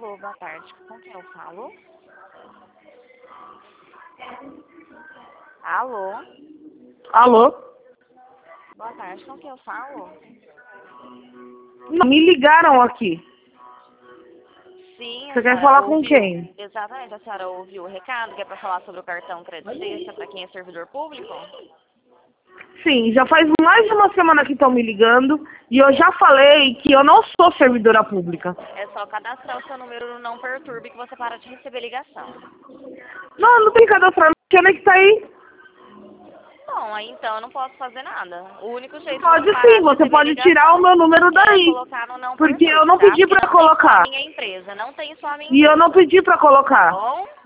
Alô, boa tarde. Com quem eu falo? Alô? Alô? Boa tarde. Com quem eu falo? Não, me ligaram aqui. Sim, a Você quer senhora falar com ouviu. quem? Exatamente, a senhora ouviu o recado que é para falar sobre o cartão Crédito Sexta para quem é servidor público? Sim, já faz mais de uma semana que estão me ligando e eu já falei que eu não sou servidora pública. É só cadastrar o seu número no Não Perturbe que você para de receber ligação. Não, não tem cadastrar, não sei que tá aí. Bom, aí então eu não posso fazer nada. O único jeito de você Pode parar sim, de você receber pode tirar o ligação meu número é daí. colocar no Não Porque eu Perturbe, não tá? pedi Porque pra não tem só a colocar. minha empresa, não tem só a minha E eu não empresa. pedi pra Tá colocar. bom?